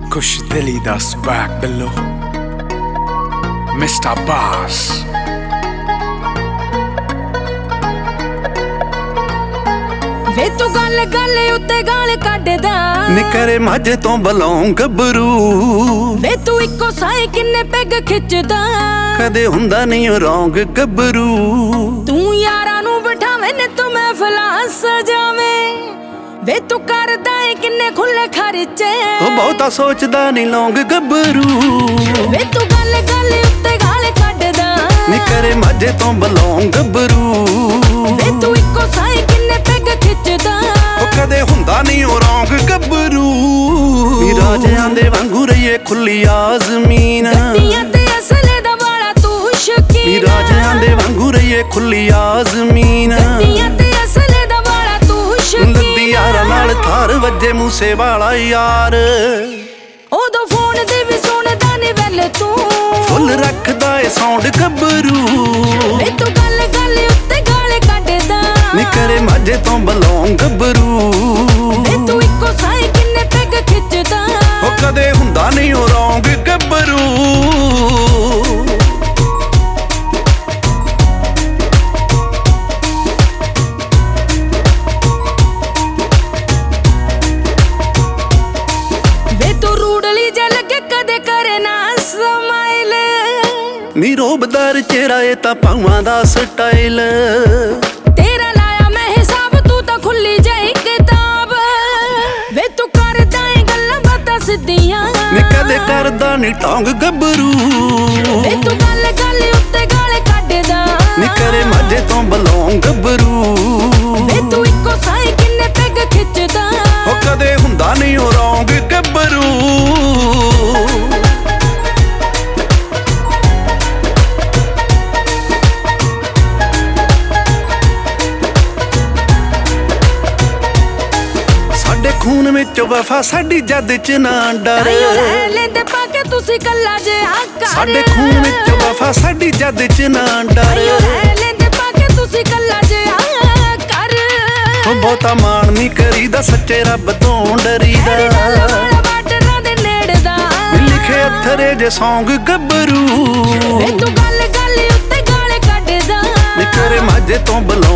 Kush Dili da swag below Mr. Boss ਵੇ ਤੂੰ ਗੱਲ ਗੱਲ ਉੱਤੇ ਗਾਲ ਕੱਢਦਾ ਨਿਕਰੇ ਮਾਝੇ ਤੋਂ ਬਲੌਂ ਗੱਭਰੂ ਵੇ ਤੂੰ ਇੱਕੋ ਸਾਏ ਕਿੰਨੇ ਪੈਗ ਖਿੱਚਦਾ ਕਦੇ ਹੁੰਦਾ ਨਹੀਂ ਰੌਂਗ ਗੱਭਰੂ ਤੂੰ ਯਾਰਾਂ ਨੂੰ ਬਿਠਾਵੇਂ ਨੇ ਤੂੰ ਮਹਿਫਲਾਂ ਸਜਾਵੇਂ ਵੇ ਤੂੰ ਕਰਦਾ ਏ ਕਿੰਨੇ ਖੁੱਲੇ ਖਰਚੇ ਉਹ ਬਹੁਤਾ ਸੋਚਦਾ ਨਹੀਂ ਲੌਂਗ ਗੱਭਰੂ ਵੇ ਤੂੰ ਗੱਲ ਗੱਲ ਉੱਤੇ ਗਾਲ ਕੱਢਦਾ ਨਿਕਰੇ ਮਾਝੇ ਤੋਂ ਬਲੌਂ ਗੱਭਰੂ ਵੇ ਤੂੰ ਇੱਕੋ ਸਾਏ ਕਿੰਨੇ ਪੈਗ ਖਿੱਚਦਾ ਉਹ ਕਦੇ ਹੁੰਦਾ ਨਹੀਂ ਰੌਂਗ ਗੱਭਰੂ ਨੀ ਰਾਜਿਆਂ ਦੇ ਵਾਂਗੂ ਰਹੀਏ ਖੁੱਲੀ ਆਜ਼ਮੀਨ ਗੱਡੀਆਂ ਤੇ ਅਸਲੇ ਦਾ ਵਾਲਾ ਤੂੰ ਸ਼ਕੀਨ ਨੀ ਰਾਜਿਆਂ ਦੇ ਵਾਂਗੂ ਰਹੀਏ ਖੁੱਲੀ ਆਜ਼ਮੀਨ ਗੱਡੀਆਂ ਤੇ ਅਸਲੇ ਦਾ ਵਾਲਾ ਤੂੰ ਸ਼ਕੀਨ ਲੱਦੀ ਯਾਰਾਂ ਨਾਲ ਥਾਰ ਵੱਜੇ ਮੂਸੇ ਵਾਲਾ ਯਾਰ ਉਦੋਂ ਫੋਨ ਦੇ ਵੀ ਸੁਣਦਾ ਨੀ ਵੈਲ ਤੂੰ ਫੁੱਲ ਰੱਖਦਾ ਏ ਸਾਊਂਡ ਗੱਭਰੂ ਵੇ ਤੂੰ ਗੱਲ ਗੱਲ ਉੱਤੇ ਗਾਲ ਕੱਢਦਾ ਨਿਕਰੇ ਮਾਝੇ ਤੋਂ ਬਲੌਂ ਗੱਭਰੂ ਵੇ ਤੂੰ ਇੱਕੋ ਸਾਏ ਕਿੰਨੇ ਪੈਗ ਖਿੱਚਦਾ ਉਹ ਕਦੇ ਹੁੰਦਾ ਨਹੀਂ ਰੌਂਗ ਗੱਭਰੂ ਵੇ ਤੂੰ ਰੂੜਲੀ ਜਲ ਕੇ ਕਦੇ ਕਰੇ ਨਾ ਸਮਾਈਲ ਨੀ ਰੋਬਦਾਰ ਚਿਹਰਾ ਏ ਤਾਂ ਪਾਵਾਂ ਦਾ ਸਟਾਈਲ ਤੇਰਾ ਲਾਇਆ ਮੈਂ ਹਿਸਾਬ ਤੂੰ ਤਾਂ ਖੁੱਲੀ ਜਾਈ ਕਿਤਾਬ ਵੇ ਤੂੰ ਕਰਦਾ ਏ ਗੱਲਾਂ ਬਾਤਾਂ ਸਿੱਧੀਆਂ ਨੀ ਕਦੇ ਕਰਦਾ ਨੀ ਟੌਂਗ ਗੱਭਰੂ ਵੇ ਤੂੰ ਗੱਲ ਗੱਲ ਉੱਤੇ ਗਾਲ ਕੱਢਦਾ ਨੀ ਕਰੇ ਮਾਝੇ ਤੋਂ ਬਲੌਂ ਗੱਭਰੂ ਵੇ ਤੂੰ ਇੱਕੋ ਸਾਏ ਕਿੰਨੇ ਪੈਗ ਖਿੱਚਦਾ ਉਹ ਕਦੇ ਹੁੰਦਾ ਨਹੀਂ ਰੌਂਗ ਗੱਭਰੂ ਸਾਡੇ ਖੂਨ ਵਿੱਚ ਵਫਾ ਸਾਡੀ ਜੱਦ ਚ ਨਾ ਡਰ ਆਇਓ ਲੈ ਲੈਂਦੇ ਪਾ ਕੇ ਤੁਸੀਂ ਕੱਲਾ ਜੇ ਆਕਰ ਸਾਡੇ ਖੂਨ ਵਿੱਚ ਵਫਾ ਸਾਡੀ ਜੱਦ ਚ ਨਾ ਡਰ ਆਇਓ ਲੈ ਲੈਂਦੇ ਪਾ ਕੇ ਤੁਸੀਂ ਕੱਲਾ ਜੇ ਆਕਰ ਉਹ ਬਹੁਤਾ ਮਾਣ ਨਹੀਂ ਕਰੀਦਾ ਸੱਚੇ ਰੱਬ ਤੋਂ ਡਰੀਦਾ ਬਾਰਡਰਾਂ ਦੇ ਨੇੜੇ ਦਾ ਲਿਖੇ ਅੱਥਰੇ ਜੇ ਸੌਂਗ ਗੱਭਰੂ ਵੇ ਤੂੰ ਗੱਲ ਗੱਲ ਉੱਤੇ ਗਾਲ ਕੱਢਦਾ ਨਿਕਰੇ ਮਾਝੇ ਤੋਂ ਬਲੌਂ